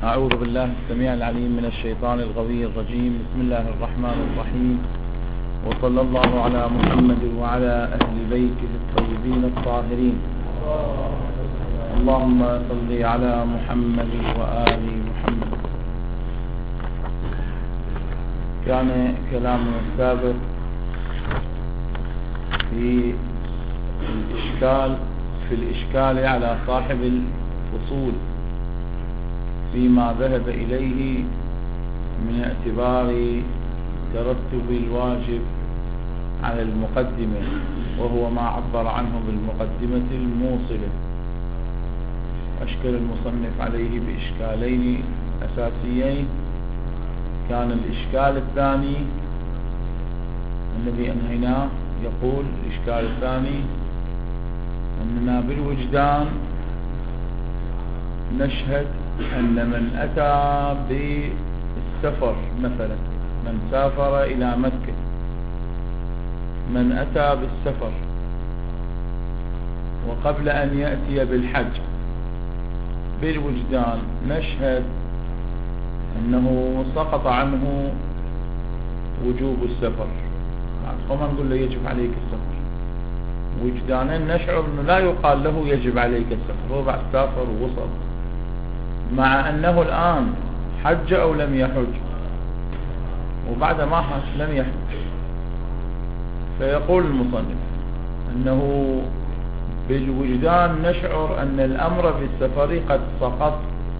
أعوذ بالله السميع العليم من الشيطان الغوي الرجيم. بسم الله الرحمن الرحيم، وصلى الله على محمد وعلى أهل بيته الطيبين الطاهرين. اللهم صل على محمد وآل محمد. كان كلامنا السابق في الإشكال على صاحب الفصول فيما ذهب إليه من اعتبار ترتب الواجب على المقدمة، وهو ما عبر عنه بالمقدمة الموصلة. أشكل المصنف عليه بإشكالين أساسيين. كان الإشكال الثاني الذي أنهيناه يقول الإشكال الثاني أننا بالوجدان نشهد أن من أتى بالسفر، مثلا من سافر إلى مكة، من أتى بالسفر وقبل أن يأتي بالحج، بالوجدان نشهد أنه سقط عنه وجوب السفر. ما نقول له يجب عليك السفر، وجدانا نشعر أنه لا يقال له يجب عليك السفر، هو بعد سافر ووصل، مع أنه الآن حج أو لم يحج، وبعد ما حج لم يحج. فيقول المصنف أنه بالوجدان نشعر أن الأمر بالسفر قد سقط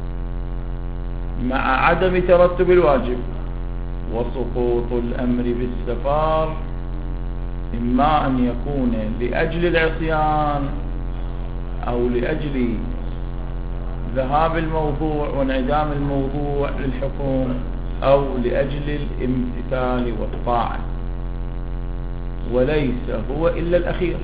مع عدم ترتب الواجب، وسقوط الأمر بالسفر إما أن يكون لأجل العصيان أو لأجل ذهاب الموضوع وانعدام الموضوع للحكم، أو لأجل الامتثال والطاعة، وليس هو إلا الأخير.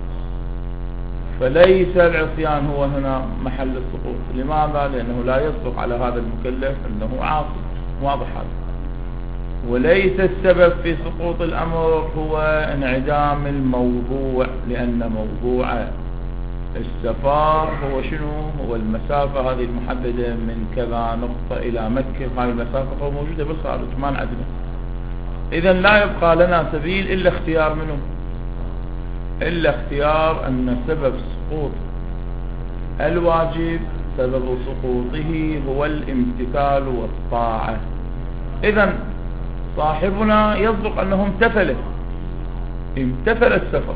فليس العصيان هو هنا محل السقوط. لماذا؟ لأنه لا يصدق على هذا المكلف أنه عاصي، واضح هذا. وليس السبب في سقوط الأمر هو انعدام الموضوع، لأن موضوع السفر هو شنو؟ هو المسافة هذه المحددة من كذا نقطة إلى مكة. هذه المسافة موجودة بالخارج ما نعدمها. إذن لا يبقى لنا سبيل إلا اختيار منه، إلا اختيار أن سبب سقوط الواجب، سبب سقوطه هو الامتثال والطاعة. إذن صاحبنا يصدق أنه امتثل السفر.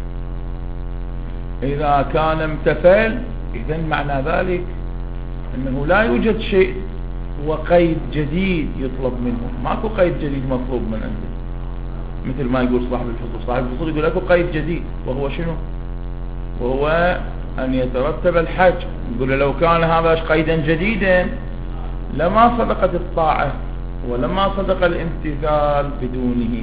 إذا كان امتثل، إذن معنى ذلك أنه لا يوجد شيء وقيد جديد يطلب منه. ماكو قيد جديد مطلوب من عنده، مثل ما يقول صاحب الفصول. صاحب الفصول يقول لكم قيد جديد، وهو شنو؟ وهو أن يترتب الحج. يقول لو كان هذا قيدا جديدا لما صدقت الطاعة ولما صدق الامتثال بدونه.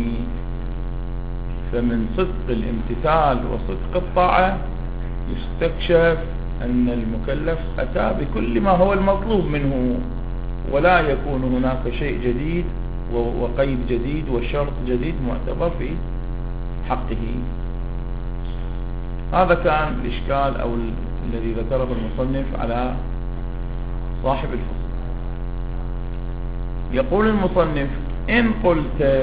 فمن صدق الامتثال وصدق الطاعة يستكشف أن المكلف أتى بكل ما هو المطلوب منه، ولا يكون هناك شيء جديد وقيد جديد وشرط جديد معتبر في حقه. هذا كان الإشكال أو الذي ذكره المصنف على صاحب الفصل. يقول المصنف: إن قلت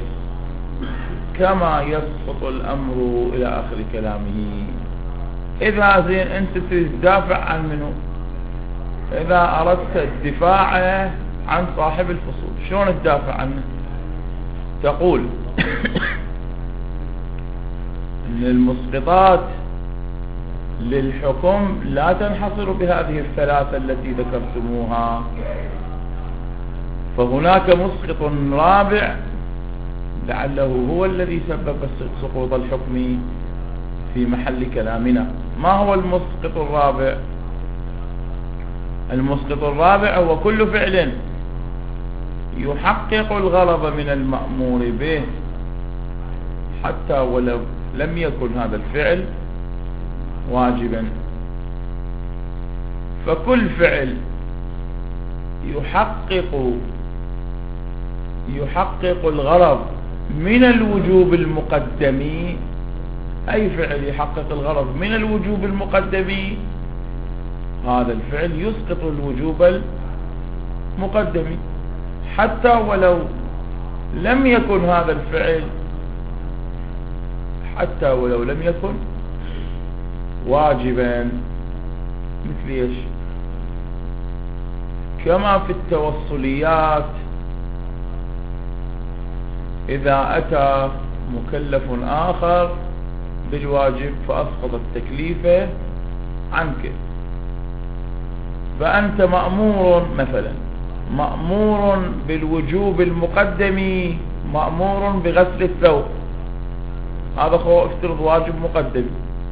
كما يسقط الأمر إلى آخر كلامه. إذا زين أنت تدافع عن منه، إذا أردت الدفاع عن صاحب الفصول، شلون تدافع عنه؟ تقول أن المسقطات للحكم لا تنحصر بهذه الثلاثة التي ذكرتموها، فهناك مسقط رابع لعله هو الذي سبب سقوط الحكم في محل كلامنا. ما هو المسقط الرابع؟ المسقط الرابع هو كل فعل يحقق الغرض من المأمور به، حتى ولو لم يكن هذا الفعل واجبا. فكل فعل يحقق الغرض من الوجوب المقدم، أي فعل يحقق الغرض من الوجوب المقدم، هذا الفعل يسقط الوجوب مقدمي، حتى ولو لم يكن هذا الفعل، حتى ولو لم يكن واجبا. مثل ايش؟ كما في التوصليات إذا أتى مكلف آخر بالواجب فأسقط التكليف عنك، فأنت مأمور مثلا، مأمور بالوجوب المقدم، مأمور بغسل الثوب، هذا هو افترض واجب مقدم.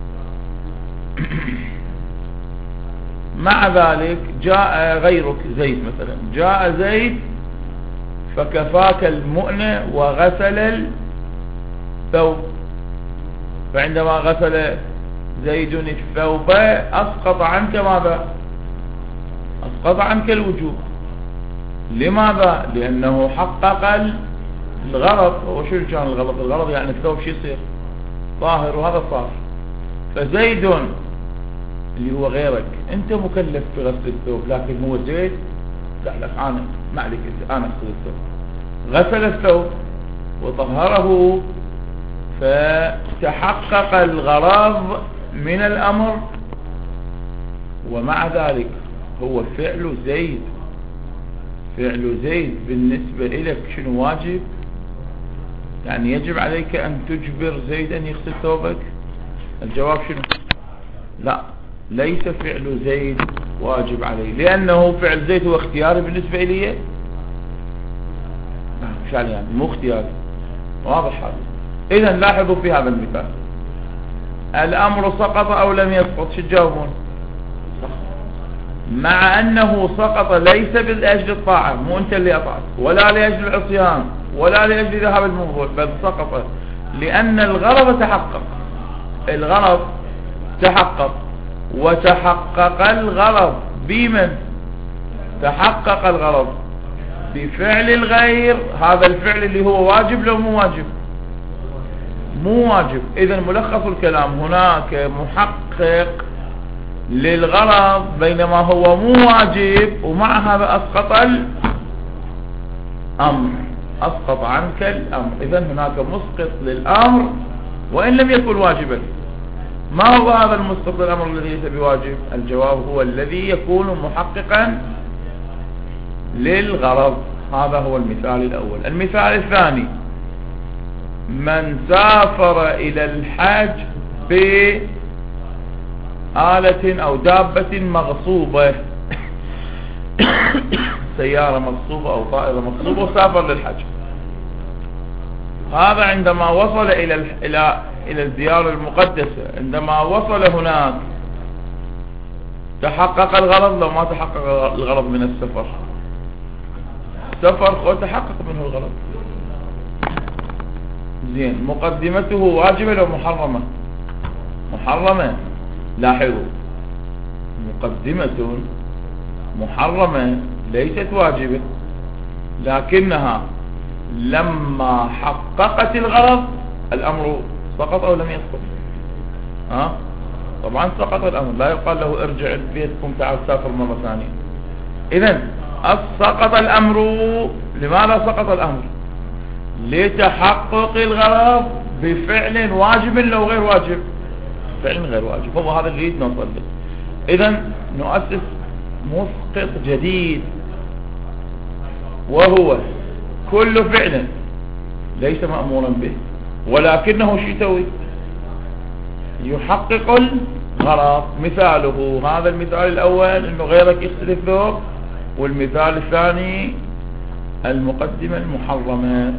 مع ذلك جاء غيرك زيد مثلا، جاء زيد فكفاك المؤنة وغسل الثوب، فعندما غسل زيد الثوب أسقط عنك ماذا؟ أسقط عنك الوجوب. لماذا؟ لأنه حقق الغرض. وشو كان الغرض؟ الغرض يعني الثوب شو يصير؟ طاهر، وهذا صار. فزيد اللي هو غيرك أنت مكلف بغسل الثوب، لكن هو زيد لا لك أنا ما عليك، أنا أغسل الثوب. غسل الثوب وطهره فتحقق الغرض من الأمر، ومع ذلك هو فعل زيد. فعل زيد بالنسبة إليك شنو واجب؟ يعني يجب عليك أن تجبر زيد أن يغسل ثوبك؟ الجواب شنو؟ لا، ليس فعل زيد واجب عليه، لأنه فعل زيد هو اختياري بالنسبة إليه. مش يعني مو اختياري، واضح هذا. إذا لاحظوا في هذا المثال الأمر سقط أو لم يسقط، شو تجاوبون؟ مع أنه سقط ليس لأجل الطاعة، مو أنت اللي أطعت، ولا لأجل العصيان، ولا لأجل ذهاب الموضوع، بل سقط لأن الغرض تحقق. الغرض تحقق، وتحقق الغرض بمن؟ تحقق الغرض بفعل الغير. هذا الفعل اللي هو واجب لو مو واجب؟ مو واجب. إذن ملخص الكلام هناك محقق للغرض بينما هو مو واجب، ومع هذا أسقط الأمر، أسقط عنك الأمر. إذن هناك مسقط للأمر وإن لم يكن واجبا. ما هو هذا المسقط للأمر الذي ليس بواجب؟ الجواب هو الذي يكون محققا للغرض. هذا هو المثال الأول. المثال الثاني: من سافر إلى الحج بآلة أو دابة مغصوبة سيارة مغصوبة أو طائرة مغصوبة وسافر للحج. هذا عندما وصل إلى الديار المقدسة، عندما وصل هناك تحقق الغرض لو ما تحقق الغرض من السفر؟ سفر تحقق منه الغرض. زين، مقدمته واجبة لو محرمة؟ محرمة. لاحظوا، مقدمة محرمة ليست واجبة، لكنها لما حققت الغرض الأمر سقط أو لم يسقط؟ طبعا سقط الأمر، لا يقال له ارجع بيتكم تعال سافر مرة ثانية. إذن سقط الأمر. لماذا سقط الأمر؟ لتحقق الغرض بفعل واجب لو غير واجب؟ فعل غير واجب. هو هذا اللي نوصل له. إذن نؤسس مسقط جديد، وهو كل فعل ليس مأمورا به ولكنه شو يسوي؟ يحقق الغرض. مثاله هذا المثال الأول انه غيرك يغسل الثوب، والمثال الثاني المقدمة المحرمة.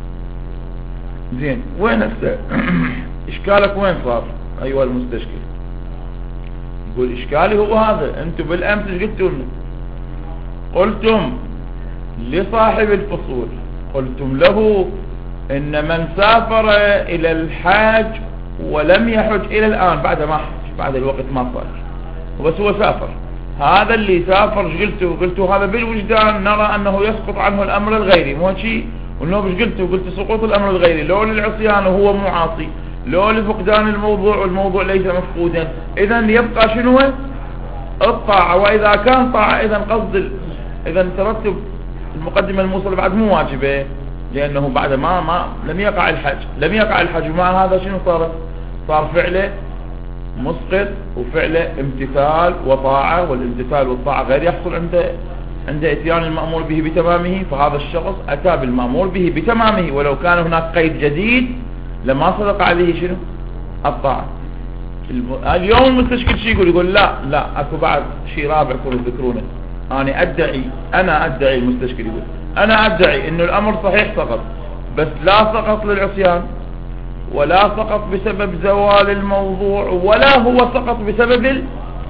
زين، وين هسه اشكالك وين صار ايها المستشكل؟ يقول اشكالي هو هذا. انتم بالامس ايش قلتوا لنا؟ قلتم لصاحب الفصول، قلتم له ان من سافر الى الحاج ولم يحج الى الان، بعد ما حج، بعد الوقت ما صار، وبس هو سافر. هذا اللي سافر قلتوا هذا بالوجدان نرى انه يسقط عنه الامر الغيري، مو شيء؟ وانه مش قلت سقوط الامر الغيري لو للعصيان وهو مو عاصي، لو لفقدان الموضوع والموضوع ليس مفقودا. اذا يبقى شنو؟ الطاعة. واذا كان طاعة اذا قصد إذا ترتب المقدمة الموصلة بعد مو واجبة، لأنه بعد ما لم يقع الحج، ومع هذا شنو صار فعله مسقط وفعله امتثال وطاعة، والامتثال والطاعة غير يحصل عند اتيان المأمور به بتمامه. فهذا الشخص أتى بالمأمور به بتمامه، ولو كان هناك قيد جديد لما صدق عليه شنو الطاعة. اليوم المستشكل شيء يقول لا اكو بعد شيء رابع كانوا يذكرونه. انا ادعي المستشكل يقول انا ادعي انه الامر صحيح سقط، بس لا سقط للعصيان، ولا سقط بسبب زوال الموضوع، ولا هو سقط بسبب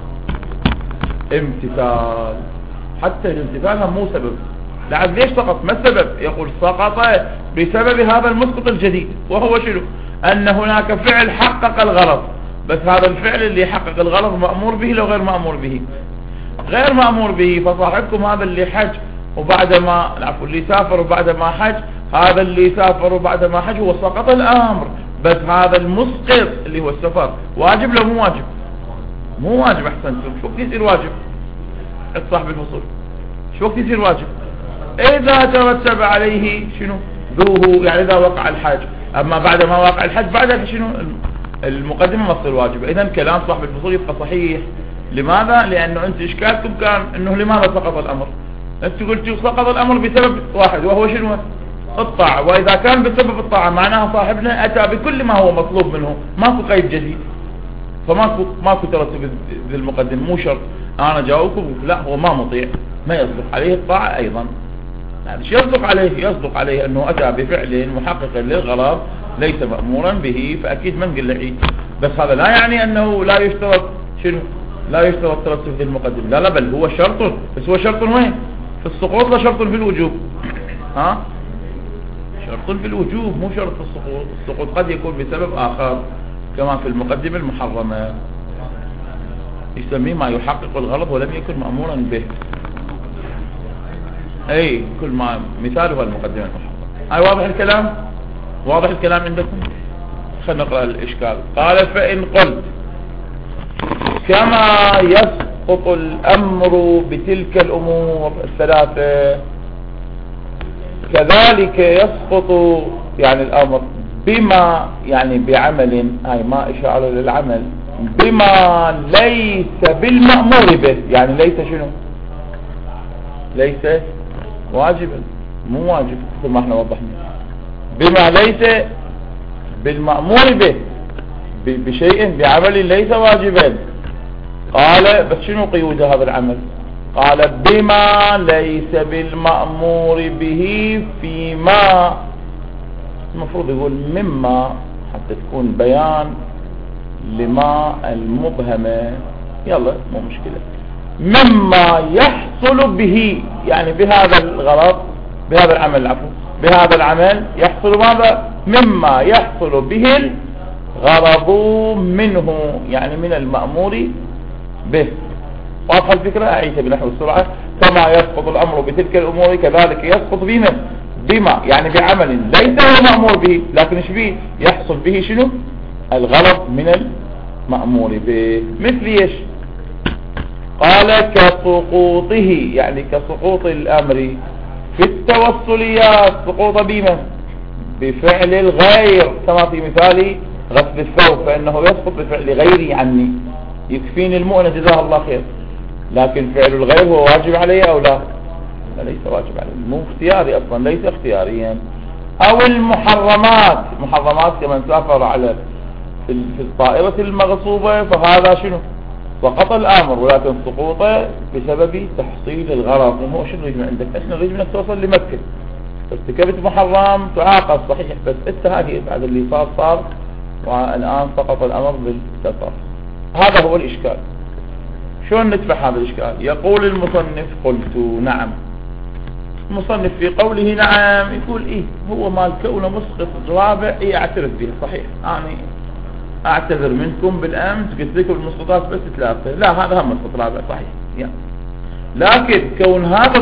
الامتثال. حتى الامتثال هم مو سبب. لعل ليش سقط؟ ما السبب؟ يقول سقط بسبب هذا المسقط الجديد، وهو شنو؟ ان هناك فعل حقق الغرض، بس هذا الفعل اللي يحقق الغرض مأمور به لو غير مأمور به؟ غير مأمور به. فصاحبكم هذا اللي حج وبعدما اللي سافر وبعدما حج، هذا اللي سافر وبعدما حج هو سقط الامر، بس هذا المسقط اللي هو السفر واجب لو مو واجب؟ مو واجب. احسنتم. شو وقت يصير واجب؟ صاحب الفصول شو وقت يصير واجب؟ اذا ترتب عليه شنو ذوه، يعني اذا وقع الحج. اما بعد ما وقع الحج بعد شنو المقدمة ما تصير واجبة. اذا كلام صاحب الفصول يبقى صحيح. لماذا؟ لانه انت اشكالكم كان انه لماذا سقط الامر؟ انت قلتوا سقط الامر بسبب واحد، وهو شنو؟ الطاعة. واذا كان بسبب الطاعة معناها صاحبنا اتى بكل ما هو مطلوب منه، ماكو قيد جديد، فماكو ترتب بالمقدم. مو شرط انا جاوبكم لا هو ما مطيع، ما يصدق عليه الطاعة ايضا. يعني يصدق عليه انه اتى بفعل محقق للغرض ليس مأمورا به، فاكيد ما نقول له. بس هذا لا يعني انه لا يشترط شنو؟ لا يشترط ترتب المقدم. لا بل هو شرط. بس هو شرط وين؟ في السقوط، لا شرط في الوجوب. شرط في الوجوب مو شرط في السقوط. السقوط قد يكون بسبب آخر، كما في المقدمة المحرمة يسميه ما يحقق الغرض ولم يكن مأمورا به. اي كل ما مثاله المقدمة المحرمة. هاي واضح الكلام؟ واضح الكلام عندكم؟ خلينا نقرأ الإشكال. قال فإن قلت كما يسقط الأمر بتلك الأمور الثلاثة كذلك يسقط يعني الأمر بما يعني بعمل، هاي ما إشارة للعمل، بما ليس بالمأمور به. يعني ليس شنو؟ ليس واجبا، مو واجب كما احنا وضحنا. بما ليس بالمأمور به، بشيء بعمل ليس واجبا. قال بس شنو قيود هذا العمل؟ قال بما ليس بالمأمور به فيما، المفروض يقول مما حتى تكون بيان لما المبهمة. يلا مو مشكلة. مما يحصل به، يعني بهذا الغرض، بهذا العمل، عفوا بهذا العمل يحصل ماذا؟ مما يحصل به الغرض منه، يعني من المأمور به. واضحة الفكرة؟ أعيدها بنحو السرعة. كما يسقط الأمر بتلك الأمور كذلك يسقط بما يعني بعمل ليس هو مأمور به، لكن ايش به؟ يحصل به شنو؟ الغرض من المأمور به. مثل ايش؟ قال كسقوطه، يعني كسقوط الأمر في التوصليات. سقوط بما بفعل الغير، كما في مثال غسل الثوب، فإنه يسقط بفعل غيري عني، يكفيني المؤنة جزاه الله خير. لكن فعل الغير هو واجب عليه أو لا؟ ليس واجب عليه، مو اختياري أصلا، ليس اختياريا. أو المحرمات كمن سافر على في الطائرة المغصوبة، فهذا شنو؟ سقط الأمر، ولكن سقوطه بسبب تحصيل الغرض. هو شنو يجب عندك؟ احنا نريد منك توصل لمكة، ارتكبت محرم تعاقب صحيح، بس انتهى بعد اللي صار، والآن سقط الأمر بالسفر. هذا هو الإشكال. شلون ندفع هذا الإشكال؟ يقول المصنف قلت نعم. المصنف في قوله نعم يقول إيه هو مال كونه مسقط رابع اعترف به صحيح. يعني اعتذر منكم بالأمس قلت لكم المسقطات بس 3، لا هذا هم مسقط رابع صحيح يعني. لكن كون هذا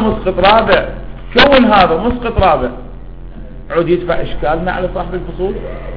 مسقط رابع عود يدفع إشكالنا على صاحب الفصول؟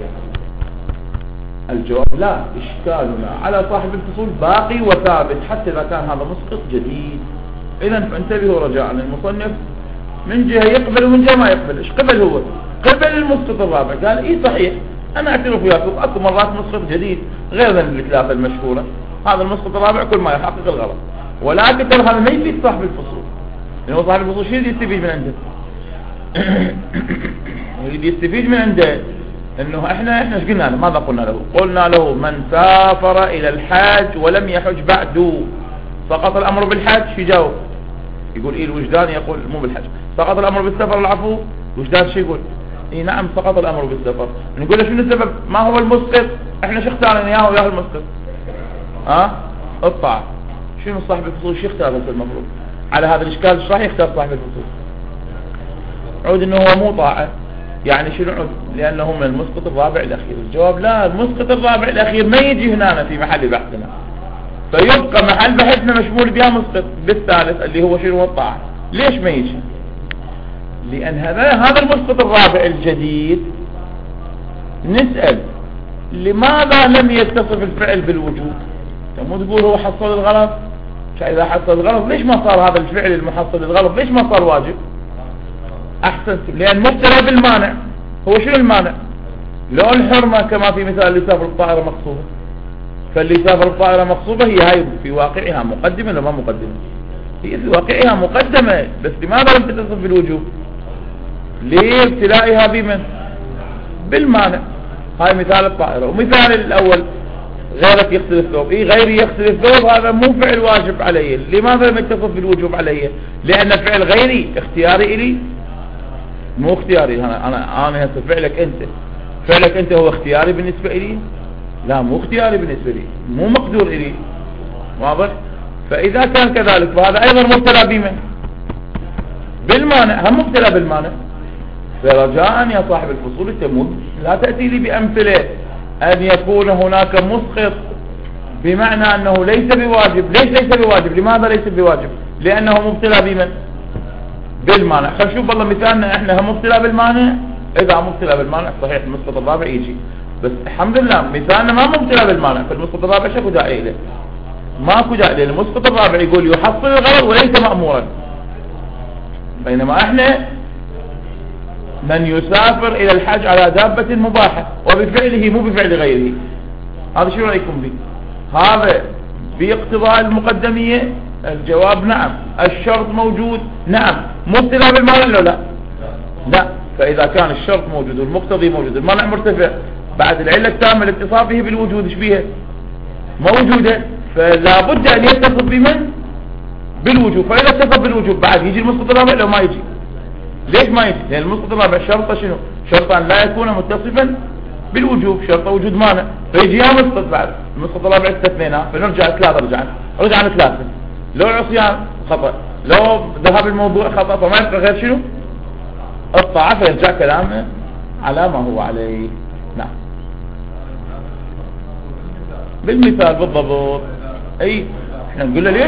الجواب لا، إشكالنا على صاحب الفصول باقي وثابت حتى إذا كان هذا مسقط جديد. إذا فانتبهوا رجاء. المصنف من جهة يقبل ومن جهة ما يقبل. ايش قبل هو؟ قبل المسقط الرابع، قال اي صحيح انا اعترف وياكم اكو مرات مسقط جديد غير من الثلاثة المشهورة، هذا المسقط الرابع كل ما يحقق الغرض، ولكن ترى هذا ما يفيد صاحب الفصول، لأنه صاحب الفصول شو يستفيد من عنده؟ اللي يستفيد من عنده انه احنا ايش قلنا له؟ ماذا قلنا له؟ قلنا له من سافر الى الحج ولم يحج بعد سقط الامر بالحج. شو يجاوب؟ يقول ايه الوجدان؟ يقول مو بالحج. سقط الامر بالسفر العفو. الوجدان شو يقول؟ اي نعم سقط الامر بالسفر. نقول له شنو السبب؟ ما هو المسقط؟ احنا شو اختارنا اياه وياه المسقط؟ الطاعة. شنو صاحب الفصول شو يختار هسه المفروض؟ على هذا الاشكال ايش راح يختار صاحب الفصول؟ عود انه هو مو طاعة، يعني شنو عود؟ لانه من المسقط الرابع الاخير. الجواب لا، المسقط الرابع الاخير ما يجي هنا في محل بحثنا، فيبقى محل بحثنا مشمول بها مسقط بالثالث اللي هو شنو؟ الطاعة. ليش ما يجي؟ لان هذا المسقط الرابع الجديد نسأل لماذا لم يتصف الفعل بالوجوب؟ مو تقول هو حصل الغلط، اذا حصل الغلط ليش ما صار هذا الفعل المحصل الغلط؟ ليش ما صار واجب؟ احسنت، لان مبتلى بالمانع. هو شنو المانع؟ لو الحرمة كما في مثال اللي سافر الطائرة مقصوبة، فاللي سافر الطائرة مقصوبة هي هاي في واقعها مقدمة ولا ما مقدمة؟ هي في واقعها مقدمة، بس لماذا لم تتصف بالوجوب؟ لابتلائها بمن؟ بالمانع. هاي مثال الطائرة. ومثال الاول غيرك يغسل الثوب، غيري يغسل الثوب، هذا مو فعل واجب علي. لماذا لم يتصف بالوجوب علي؟ لان فعل غيري اختياري الي، مو اختياري. انا هسه فعلك انت هو اختياري بالنسبة الي؟ لا مو اختياري بالنسبة لي، مو مقدور الي. واضح؟ فاذا كان كذلك فهذا ايضا مبتلى بمن؟ بالمانع. هم مبتلى بالمانع. فرجاء يا صاحب الفصول التموت لا تأتي لي بأمثلة أن يكون هناك مسقط بمعنى أنه ليس بواجب. ليش ليس بواجب؟ لماذا ليس بواجب؟ لأنه مبتلى بمن؟ بالمانع. خلينا نشوف والله مثالنا احنا هم مبتلى بالمانع. إذا مبتلى بالمانع صحيح المسقط الرابع يجي، بس الحمد لله مثالنا ما مبتلى بالمانع، فالمسقط الرابع شكو داعي له؟ ماكو داعي. المسقط الرابع يقول يحصل الغرض وليس مأمورا، بينما احنا من يسافر الى الحج على دابة مباحة وبفعله مو بفعل غيره. هذا شو رأيكم به؟ هذا باقتضاء المقدمية؟ الجواب نعم. الشرط موجود؟ نعم. مبتلى بالمانع ولا لا؟ لا. فاذا كان الشرط موجود والمقتضي موجود المانع مرتفع، بعد العلة التامة لاتصافه بالوجود ايش بيها؟ موجودة، فلا بد ان يتصف بمن؟ بالوجوب. فاذا اتصف بالوجوب بعد يجي المسقط الرابع لو ما يجي؟ ليش ما يجي؟ لأن المسقط الرابع شرطه شنو؟ شرطا لا يكون متصفا بالوجوب، شرطه وجود مانع، فيجي يا مسقط بعد. المسقط الرابع استثنيناه، فنرجع ثلاثة. رجعنا ثلاثة. لو عصيان خطأ، لو ذهب الموضوع خطأ، فما يبقى غير شنو؟ الطاعة، فيرجع كلامه على ما هو عليه. نعم بالمثال بالضبط. اي احنا نقول له ليش؟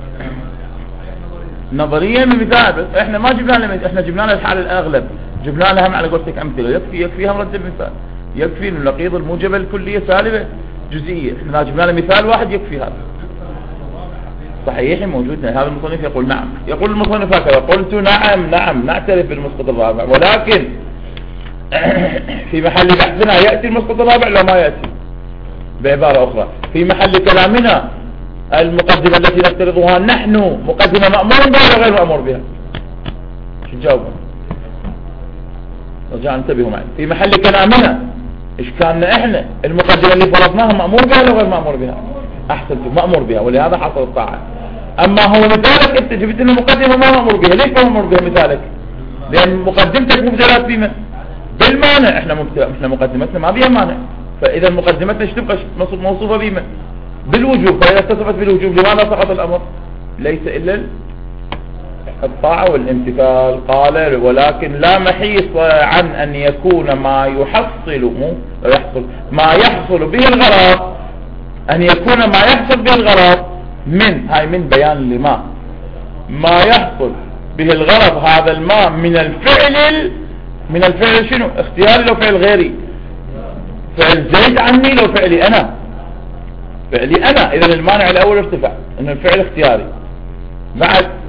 نظريا من مثال، بس احنا ما جبنا له، احنا جبنا له الحال الاغلب، جبنا له هم على قولتك امثله. يكفيها مرد المثال، يكفي انه نقيض الموجبه الكليه سالبه جزئيه. احنا جبنا له مثال واحد يكفي هذا. صحيح موجود. هذا المصنف يقول نعم. يقول المصنف هكذا: قلت نعم نعترف بالمسقط الرابع، ولكن في محل بحثنا ياتي المسقط الرابع لو ما ياتي. بعباره اخرى في محل كلامنا المقدمة التي نفترضها نحن مقدمة مأمور بها ولا غير مأمور بها؟ شو تجاوب؟ رجع انتبهوا معي. في محل كلامنا اشكالنا احنا المقدمة اللي فرضناها مأمور بها ولا غير مأمور بها؟ احسنتم، مأمور بها، ولهذا حصل الطاعة. اما هو مثالك انت جبت لنا مقدمة ما مأمور بها. ليش ما مأمور بها مثالك؟ لان مقدمتك مبتلات بما؟ بالمانع. احنا مقدمتنا ما بها مانع، فاذا مقدمتنا ايش تبقى موصوفة بما؟ بالوجوب. فإذا اتصفت بالوجوب لماذا سقط الأمر؟ ليس إلا الطاعة والامتثال. قال: ولكن لا محيص عن أن يكون ما يحصل به الغرض، أن يكون ما يحصل به الغرض من بيان لما ما يحصل به الغرض. هذا الماء من الفعل شنو؟ اختياري لو فعل غيري، فعل زيد عني لو فعلي أنا، فعلي أنا. إذا المانع الأول ارتفع، إن الفعل اختياري. بعد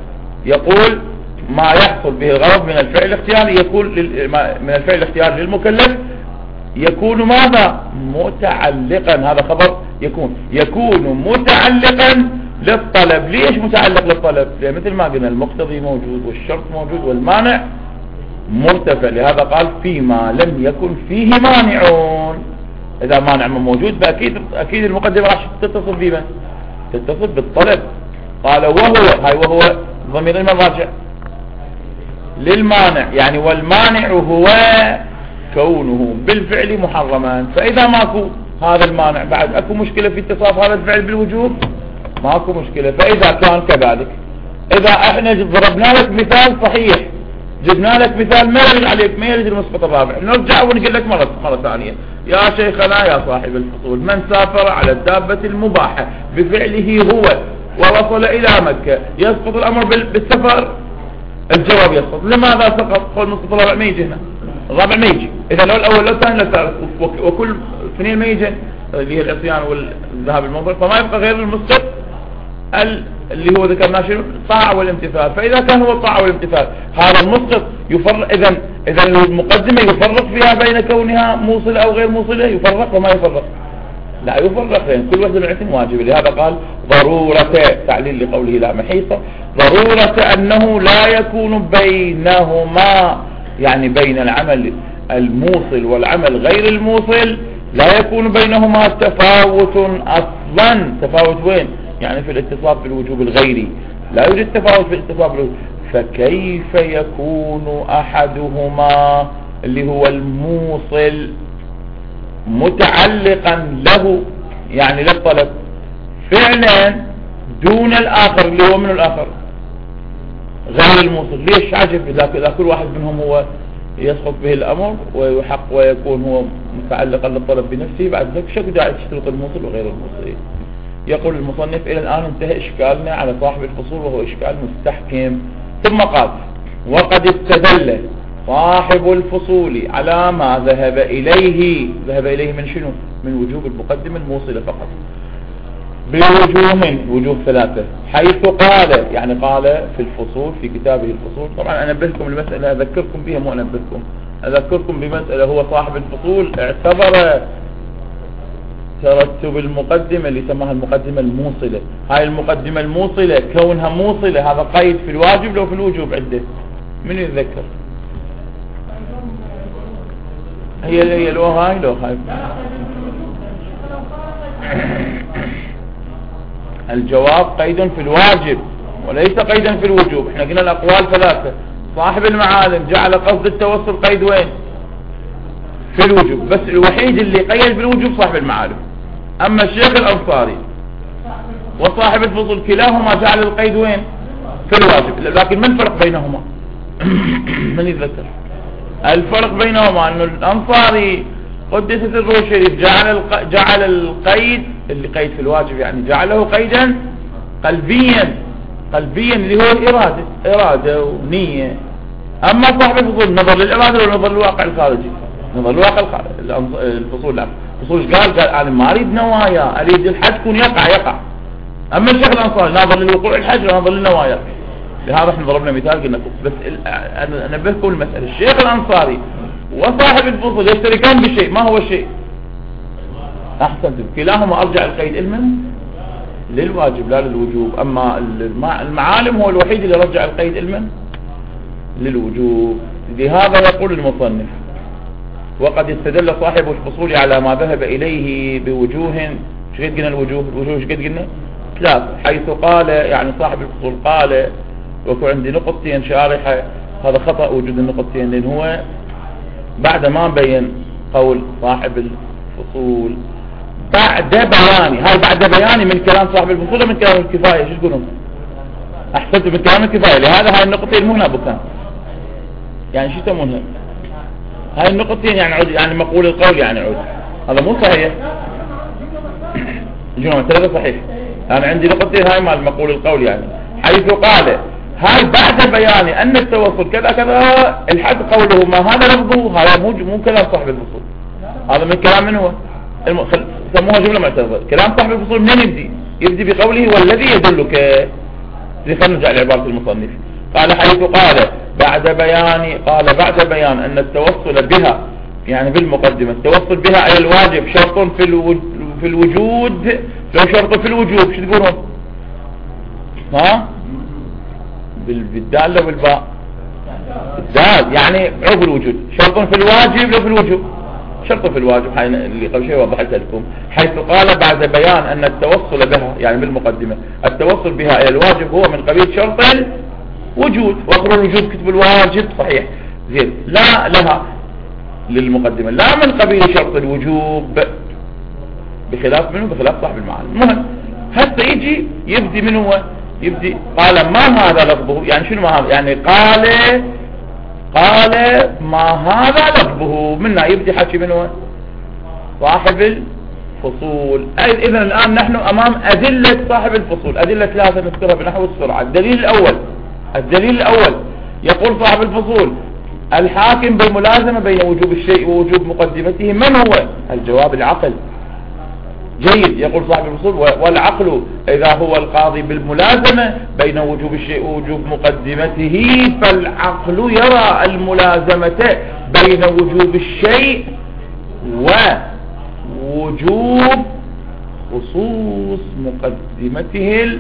يقول ما يحصل به الغرض من الفعل الاختياري يكون من الفعل الاختياري للمكلف يكون ماذا؟ متعلقا. هذا خبر يكون متعلقا للطلب. ليش متعلق للطلب؟ لأن مثل ما قلنا المقتضي موجود والشرط موجود والمانع مرتفع. لهذا قال فيما لم يكن فيه مانعون. إذا مانع موجود فأكيد المقدمة راح تتصل بمن؟ تتصل بالطلب. قال وهو ضمير المراجع للمانع، يعني والمانع هو كونه بالفعل محرما. فإذا ماكو هذا المانع بعد اكو مشكلة في اتصاف هذا الفعل بالوجوب؟ ماكو مشكلة. فإذا كان كذلك، إذا احنا ضربنا لك مثال صحيح، جبنا لك مثال ما يرد عليك، ما يرد المسقط الرابع، نرجع ونقول لك مرة ثانية يا شيخنا يا صاحب الفصول، من سافر على الدابة المباحة بفعله هو ووصل إلى مكة يسقط الأمر بالسفر؟ الجواب يسقط. لماذا سقط؟ قول المسقط الرابع ما يجي هنا، الرابع ما يجي. إذا لو الأول لو الثاني لو الثالث، وكل اثنين ما يجي، اللي هي العصيان والذهاب المنظر، فما يبقى غير المسقط اللي هو ذكرناه شنو؟ الطاعة والامتثال. فإذا كان هو الطاعة والامتثال هذا المسقط يفرق. إذا المقدمة يفرق فيها بين كونها موصلة أو غير موصلة؟ يفرق وما يفرق؟ لا يفرق، لأن كل واحدة منعتين واجبة. لهذا قال ضرورة، تعليل لقوله لا محيصة، ضرورة أنه لا يكون بينهما، يعني بين العمل الموصل والعمل غير الموصل لا يكون بينهما تفاوت أصلا. تفاوت وين؟ يعني في الاتصاف بالوجوب الغيري لا يوجد تفاوت في الاتصاف بالوجوب. فكيف يكون أحدهما اللي هو الموصل متعلقا له، يعني للطلب فعلا، دون الآخر اللي هو من الآخر غير الموصل؟ ليش عجب؟ إذا كل واحد منهم هو يسقط به الأمر ويحق ويكون هو متعلقا للطلب بنفسه، بعد ذلك شو داعي تشترط الموصل وغير الموصل؟ يقول المصنف إلى الآن انتهى إشكالنا على صاحب الفصول وهو إشكال مستحكم. ثم قال وقد استدل صاحب الفصول على ما ذهب إليه من شنو؟ من وجوب المقدمة الموصلة فقط وجوه ثلاثة، حيث قال، يعني قال في الفصول في كتابه الفصول. طبعا أنبهكم المسألة، أذكركم بها مو أنبهكم، أذكركم بمسألة. هو صاحب الفصول اعتبر ترتب المقدمة اللي سماها المقدمة الموصلة. هاي المقدمة الموصلة كونها موصلة هذا قيد في الواجب لو في الوجوب عنده؟ من يتذكر؟ هي لو هاي الجواب قيد في الواجب وليس قيدا في الوجوب. احنا قلنا الأقوال ثلاثة. صاحب المعالم جعل قصد التوصل قيد وين؟ في الوجوب، بس الوحيد اللي قيد بالوجوب صاحب المعالم. أما الشيخ الأنصاري وصاحب الفصول كلاهما جعل القيد وين؟ في الواجب. لكن ما الفرق بينهما؟ من يتذكر الفرق بينهما؟ أنه الأنصاري قدس سره الشريف جعل القيد اللي قيد في الواجب، يعني جعله قيدا قلبيا اللي هو إرادة ونية. أما صاحب الفصول نظر للإرادة ونظر للواقع الخارجي، نظر للواقع الفصول. لا الفصول قال أنا ما أريد نوايا، أريد الحج يكون يقع. أما الشيخ الأنصاري نظر للوقوع الحج ونظر للنوايا. لهذا احنا ضربنا مثال قلنا بس أنا أنبهكم المسألة. الشيخ الأنصاري وصاحب الفصول يشتركان بشيء، ما هو الشيء؟ أحسنتم، كلاهما أرجع القيد علما للواجب لا للوجوب. أما المعالم هو الوحيد اللي رجع القيد علما للوجوب. لهذا يقول المصنف وقد استدل صاحب الفصول على ما ذهب إليه بوجوه. شو قد قلنا الوجوه شو قد قلنا؟ ثلاثة. حيث قال، يعني صاحب الفصول قال، وكو عندي نقطتين شارحة، هذا خطأ وجود النقطتين، لأن هو بعد ما بين قول صاحب الفصول بعد بياني من كلام صاحب الفصول ومن كلام الكفاية. شو تقولون؟ أحسنت، من كلام الكفاية. لهذا هاي النقطتين مهمة بكان، يعني شو يسمونها؟ هاي النقطتين يعني عود، يعني مقول القول يعني عود. هذا مو صحيح. جنوب ثلاثة صحيح. أنا عندي نقطتين هاي مال مقول القول، يعني حيث قال هاي بعد بيان أن التوصل كذا كذا الحد قوله ما هذا لفظه، هذا مو كلام صاحب الفصول، هذا من كلام من هو سموها جملة معترضة. كلام صاحب الفصول منين يبدي بقوله والذي يدلك. خلينا نرجع لعبارة المصنف قال حيث قال بعد بيان أن التوصل بها يعني بالمقدمة التوصل بها على الواجب شرط في الوجود. لو شرط في الوجوب شو تقولون؟ ها بالدال والباء الدال يعني عقب الوجود. شرط في الواجب لو في الوجوب شرط في الواجب اللي قبل شيء وضحت لكم. حيث قال بعد بيان أن التوصل بها يعني بالمقدمة التوصل بها إلى الواجب هو من قبيل شرط الوجود. وآخر الوجود كتب الواجب صحيح زين لا لها للمقدمة لا من قبيل شرط الوجوب بخلاف منه بخلاف صاحب المعاني. المهم هسه يجي يبدي من هو يبدي قال ما هذا لفظه يعني شنو ما هذا يعني قال ما هذا لفظه منا يبدي حكي من هو صاحب الفصول. إذن الآن نحن أمام أدلة صاحب الفصول. أدلة ثلاثة نذكرها بنحو السرعة. الدليل الأول يقول صاحب الفصول الحاكم بالملازمة بين وجوب الشيء ووجوب مقدمته من هو؟ الجواب العقل. جيد. يقول صاحب الفصول والعقل إذا هو القاضي بالملازمة بين وجوب الشيء ووجوب مقدمته فالعقل يرى الملازمة بين وجوب الشيء ووجوب خصوص مقدمته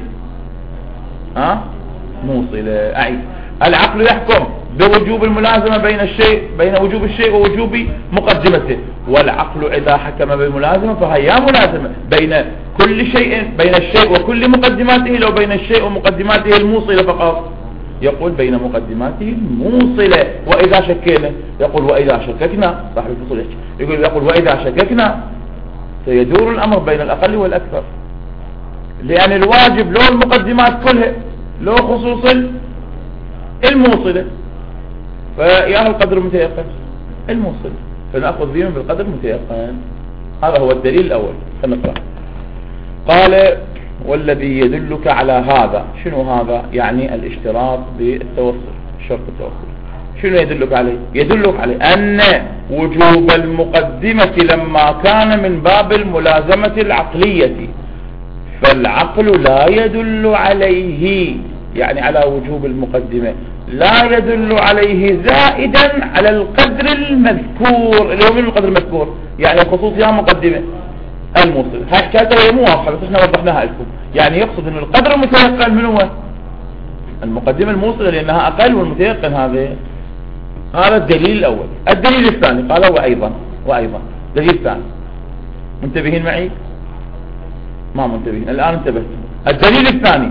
موصلة. أعيد العقل يحكم بوجوب الملازمة بين وجوب الشيء ووجوب مقدمته. والعقل إذا حكم بالملازمة فهي ملازمة بين كل شيء بين الشيء وكل مقدماته لو بين الشيء ومقدماته الموصلة فقط يقول بين مقدماته الموصلة. وإذا شكينا يقول وإذا شككنا صاحب الفصول يقول وإذا شككنا سيدور الأمر بين الأقل والأكثر لأن الواجب له المقدمات كلها له خصوص الموصلة فيا القدر المتيقن الموصل فنأخذ بهم بالقدر المتيقن. هذا هو الدليل الأول. فنقرأ. قال والذي يدلك على هذا شنو هذا يعني الاشتراط بالتوصل شرط التوصل. شنو يدلك عليه؟ يدلك عليه أن وجوب المقدمة لما كان من باب الملازمة العقلية فالعقل لا يدل عليه يعني على وجوب المقدمة لا يدل عليه زائدا على القدر المذكور اللي هو من القدر المذكور يعني خصوصية مقدمة الموصل. هاي حكايته هي مو واضحة بس احنا وضحناها لكم. يعني يقصد ان القدر المتيقن من هو المقدمة الموصلة لانها اقل والمتيقن هذا الدليل الاول. الدليل الثاني قال وايضا دليل الثاني منتبهين معي؟ ما منتبهين الان انتبهتم. الدليل الثاني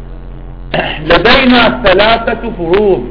لدينا 3 فروض.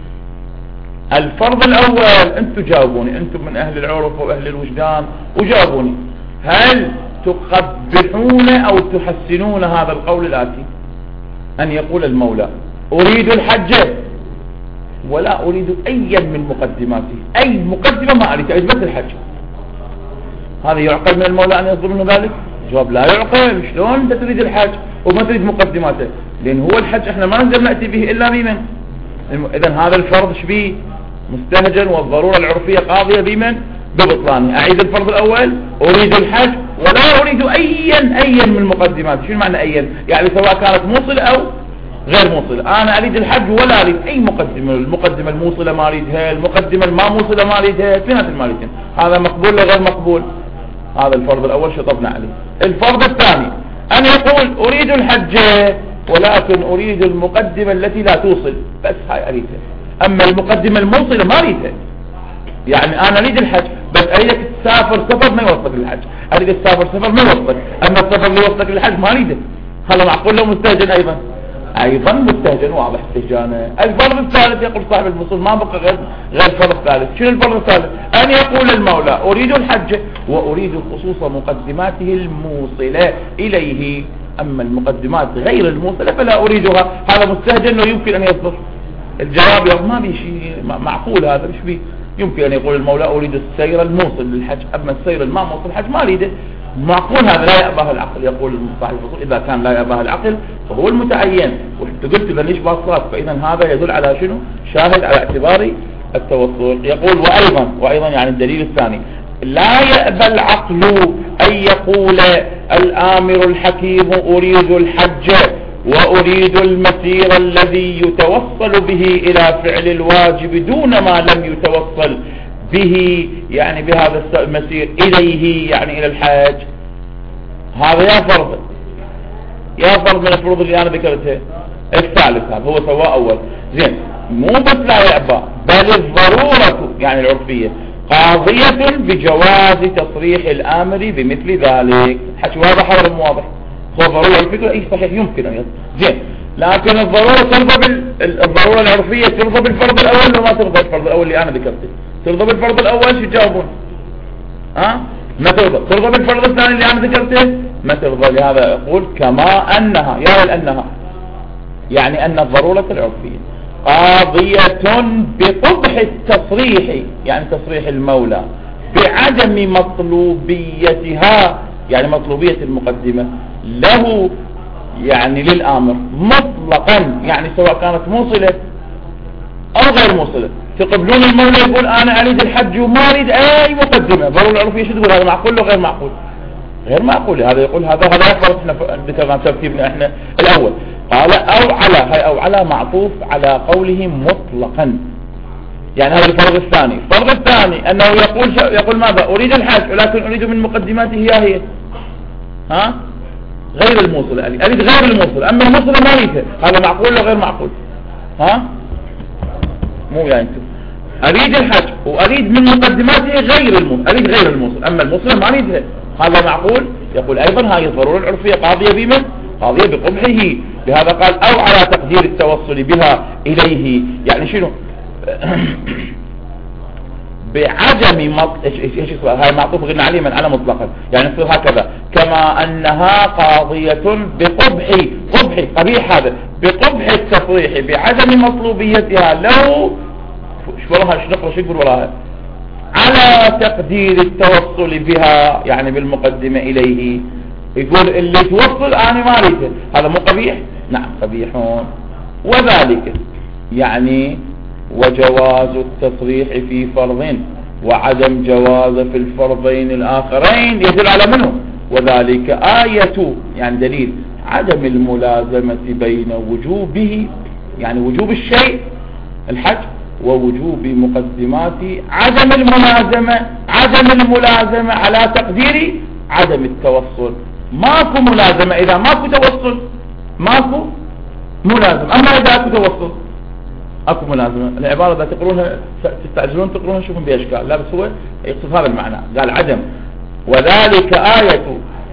الفرض الأول أنتم جاوبوني أنتم من أهل العرف وأهل الوجدان وجاوبوني هل تقبحون أو تحسنون هذا القول الآتي أن يقول المولى أريد الحج ولا أريد أي من مقدماته أي مقدمة ما أريد بس الحج. هذا يعقل من المولى أن يصدر منه ذلك؟ جواب لا يعقل. شلون أنت تريد الحج وما تريد مقدماته؟ لأن هو الحج احنا ما نقدر نأتي به إلا بمن إذن هذا الفرض شبيه مستهجن والضرورة العرفية قاضية بمن ببطلانه. أعيد الفرض الأول أريد الحج ولا أريد أيا من مقدمات. شو معنى أيا يعني سواء كانت موصلة أو غير موصلة. أنا أريد الحج ولا أريد أي مقدمة. المقدمة الموصلة ما أريدها المقدمة الما موصلة ما أريدها اثنين المالتين. هذا مقبول ولا غير مقبول؟ هذا الفرض الأول شطبنا عليه. الفرض الثاني أن يقول أريد الحج ولكن أريد المقدمة التي لا توصل بس هاي أريدها. أما المقدمة الموصلة ما أريدها. يعني أنا أريد الحج بس أريدك تسافر سفر ما يوصلك للحج. أريد تسافر سفر ما يوصلك. أما السفر اللي يوصلك للحج ما أريده. هذا معقول له مستهجن أيضا مستهجن واضح استهجانه. الفرض الثالث يقول صاحب الفصول ما بقى غير فرض ثالث. شنو الفرض الثالث؟ أن يقول المولى أريد الحج وأريد خصوص مقدماته الموصلة إليه. أما المقدمات غير الموصلة فلا أريدها. هذا مستهجن ويمكن أن يصدر. الجواب ما بيشي معقول هذا مش بي. يمكن أن يقول المولى أريد السير الموصل للحج أما السير الما موصل الحج ما أريده. معقول هذا لا يأباه العقل. يقول صاحب الفصول إذا كان لا يأباه العقل فهو المتعين. وانت قلت إذا ليش باصات فإذا هذا يدل على شنو؟ شاهد على اعتبار التوصل. يقول وأيضا يعني الدليل الثاني لا يأبى العقل أن يقول الآمر الحكيم أريد الحج وأريد المسير الذي يتوصل به إلى فعل الواجب دون ما لم يتوصل به، يعني بهذا المسير إليه، يعني إلى الحج. هذا يا فرض من الفروض اللي أنا ذكرتها. الثالث هذا هو سواء أول زين، مو بس لا يعبأ، بل الضرورة يعني العرفية قاضية بجواز تصريح الآمر بمثل ذلك. حكي واضح ولا مو واضح؟ هو ضرورة الفكرة اي صحيح يمكن ان زين، لكن الضرورة ترضى الضرورة العرفية ترضى بالفرض الأول وما ترضى بالفرض الأول اللي أنا ذكرته؟ ترضى بالفرض الأول شو تجاوبون؟ ما ترضى بالفرض الثاني اللي أنا ذكرته؟ ما ترضى. لهذا يقول كما أنها، يا أنها يعني أن الضرورة العرفية قاضية بقبح التصريح، يعني تصريح المولى، بعدم مطلوبيتها، يعني مطلوبية المقدمة له، يعني للآمر مطلقا، يعني سواء كانت موصلة أو غير موصلة. تقبلون المولى يقول أنا أريد الحج وما أريد أي مقدمة، ضرورة العرفية شو تقول؟ هذا معقول ولا غير معقول؟ غير معقول. هذا يقول هذا يفرض. احنا ذكرنا ترتيبنا احنا الأول. قال أو على، هاي أو على معطوف على قوله مطلقا، يعني هذا الفرض الثاني. الفرض الثاني أنه يقول ماذا؟ أريد الحج ولكن أريد من مقدماته هي غير الموصلة، أريد غير الموصلة، أما الموصلة ما أريدها. هذا معقول ولا غير معقول؟ مو يعني انتم أريد الحج وأريد من مقدماته غير الموصل، أريد غير الموصل، أما الموصلة ما أريدها. هذا معقول؟ يقول أيضا هذه الضرورة العرفية قاضية بمن؟ قاضية بقبحه. لهذا قال أو على تقدير التوصل بها إليه، يعني شنو؟ بعدم ايش السؤال؟ هاي معطوف قلنا عليه من على مطلقا، يعني يصير هكذا كما أنها قاضية قبيح هذا بقبح التصريح بعدم مطلوبيتها له. شو وراها؟ شو يقول وراها؟ على تقدير التوصل بها، يعني بالمقدمة إليه. يقول اللي توصل أنا ما أريده، هذا مو قبيح؟ نعم قبيحون. وذلك يعني وجواز التصريح في فرض وعدم جواز في الفرضين الآخرين يدل على منه. وذلك آية، يعني دليل عدم الملازمة بين وجوبه، يعني وجوب الشيء الحج، ووجوب مقدمات عدم الملازمة على تقدير عدم التوصل. ماكو ملازمة إذا ماكو توصل، ماكو ملازمة. أما إذا اكو توصل اكو ملازمة. العبارة اذا تقرونها تستعجلون تقرونها شوفون بأشكال، لا بس هو يقصد هذا المعنى. قال عدم، وذلك آية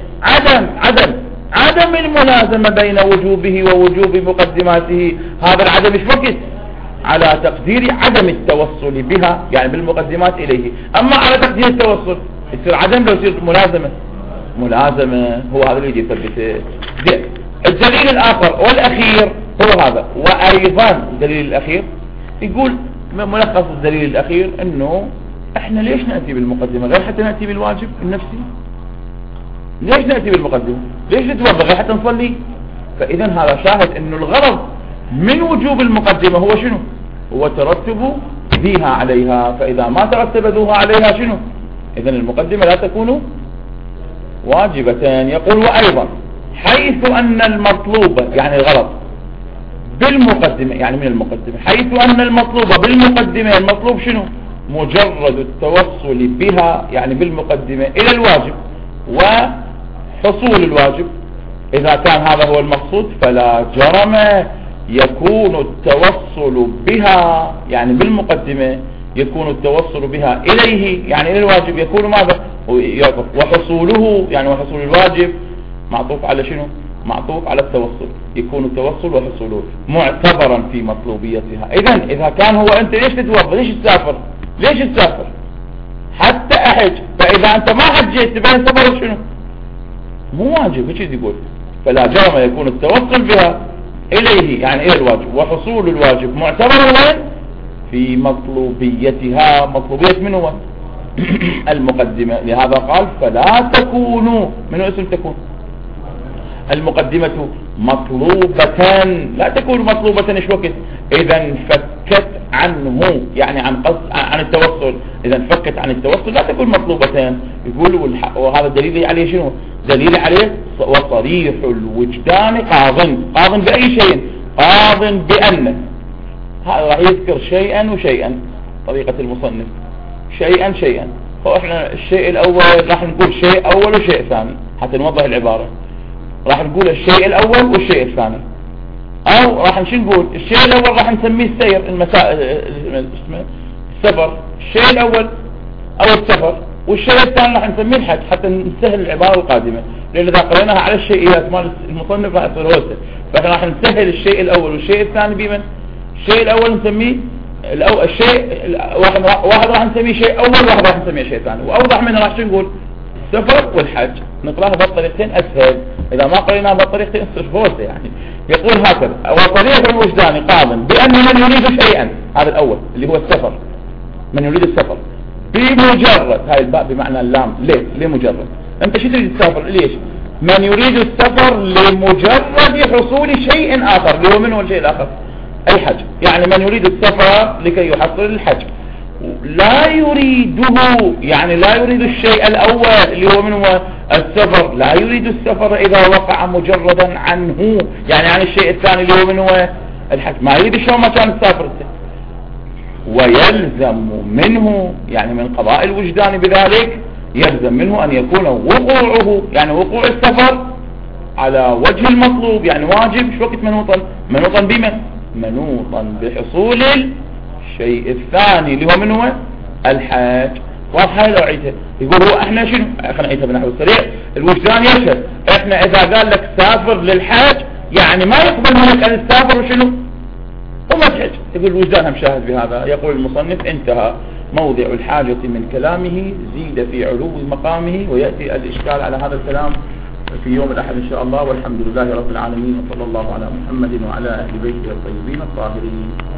عدم الملازمة بين وجوبه ووجوب مقدماته. هذا العدم ايش وقت؟ على تقدير عدم التوصل بها، يعني بالمقدمات إليه. أما على تقدير التوصل يصير عدم، لو يصير ملازمة. هو هذا اللي يثبته. الدليل الآخر والأخير هو هذا. وأيضا الدليل الأخير يقول ملخص الدليل الأخير أنه احنا ليش نأتي بالمقدمة غير حتى نأتي بالواجب النفسي؟ ليش نأتي بالمقدمة؟ ليش نتوضأ غير حتى نصلي؟ فإذا هذا شاهد أنه الغرض من وجوب المقدمة هو شنو؟ هو ترتب ذيها عليها. فإذا ما ترتب ذوها عليها شنو؟ إذن المقدمة لا تكون واجبتان. يقول وأيضا حيث أن المطلوب، يعني الغرض بالمقدمة، يعني من المقدمة، حيث أن المطلوب بالمقدمة، المطلوب شنو؟ مجرد التوصل بها، يعني بالمقدمة إلى الواجب وحصول الواجب. إذا كان هذا هو المقصود فلا جرم يكون التوصل بها، يعني بالمقدمة يكون التوصل بها إليه، يعني إلى الواجب، يكون ماذا؟ وحصوله، يعني وحصول الواجب معطوف على شنو؟ معطوف على التوصل. يكون التوصل وحصوله معتبرا في مطلوبيتها. إذا كان هو أنت ليش تتوضا؟ ليش تسافر؟ حتى أحج. فإذا أنت ما حجيت تبقى السفر شنو؟ مو واجب. ايش يقول؟ فلا جرم يكون التوصل بها إليه، يعني إلى الواجب، وحصول الواجب معتبرا وين؟ في مطلوبيتها. مطلوبية من هو؟ المقدمة. لهذا قال فلا تكون، من اسم تكون؟ المقدمة مطلوبة، لا تكون مطلوبة ايش وقت؟ إذا فكت عنه، يعني عن التوصل. إذا فكت عن التوصل لا تكون مطلوبتان. يقول وهذا الدليل عليه شنو؟ دليل عليه وصريح الوجدان قاض بأي شيء، قاض بأن. هذا راح يذكر شيئا وشيئا، طريقة المصنف شيئا. فإحنا الشيء الأول راح نقول شيء أول وشيء ثاني حتى نوضح العبارة. راح نقول الشيء الأول والشيء الثاني، أو راح نقول الشيء الأول راح نسميه السير، السفر، الشيء الأول أو السفر، والشيء الثاني راح نسميه الحج حتى نسهل العبارة القادمة، لأن إذا قريناها على الشيئيات مال المصنف راح يصير وسط. فإحنا راح نسهل الشيء الأول والشيء الثاني بمن؟ الشيء الأول نسميه واحد راح نسميه شيء أول، واحد راح نسميه شيء ثاني، وأوضح منه راح نقول السفر والحج. نقراها بالطريقتين أسهل، إذا ما قريناها بالطريقتين تصير فوسة يعني. يقول هكذا: وصريح الوجدان قاض بأن من يريد شيئا، هذا الأول اللي هو السفر، من يريد السفر بمجرد، هاي الباء بمعنى اللام، ليه مجرد؟ أنت شو تريد تسافر؟ ليش؟ من يريد السفر لمجرد حصول شيء آخر، اللي هو منه الشيء الآخر الحج. يعني من يريد السفر لكي يحصل الحج، لا يريده، يعني لا يريد الشيء الأول اللي هو منه السفر، لا يريد السفر إذا وقع مجردا عنه، يعني عن الشيء الثاني اللي هو منه الحج، ما يريد شلون ما كان السافر. ويلزم منه، يعني من قضاء الوجدان بذلك يلزم منه أن يكون وقوعه، يعني وقوع السفر على وجه المطلوب، يعني واجب. شو وقت منوطا بمن؟ منوطا بحصول الشيء الثاني اللي هو منه الحج. واضحة لو عيتها؟ يقول هو احنا شنو؟ خلينا نعيدها بنحو السريع. الوجدان يشهد احنا اذا قال لك سافر للحج يعني ما يقبل منك ان تسافر وشنو وما تحج. يقول الوجدان هم شاهد بهذا. يقول المصنف: انتهى موضع الحاجة من كلامه، زيد في علو مقامه، ويأتي الإشكال على هذا الكلام في يوم الأحد إن شاء الله. والحمد لله رب العالمين، وصلى الله على محمد وعلى أهل بيته الطيبين الطاهرين.